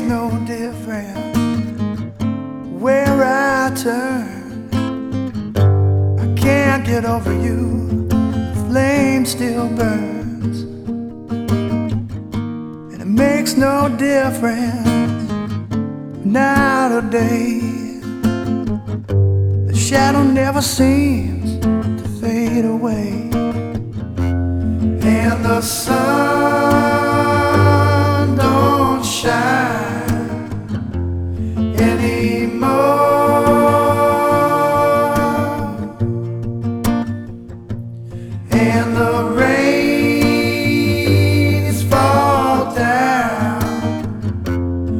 no difference where I turn. I can't get over you, the flame still burns. And it makes no difference night or day, the shadow never seems to fade away. And the sun don't shine any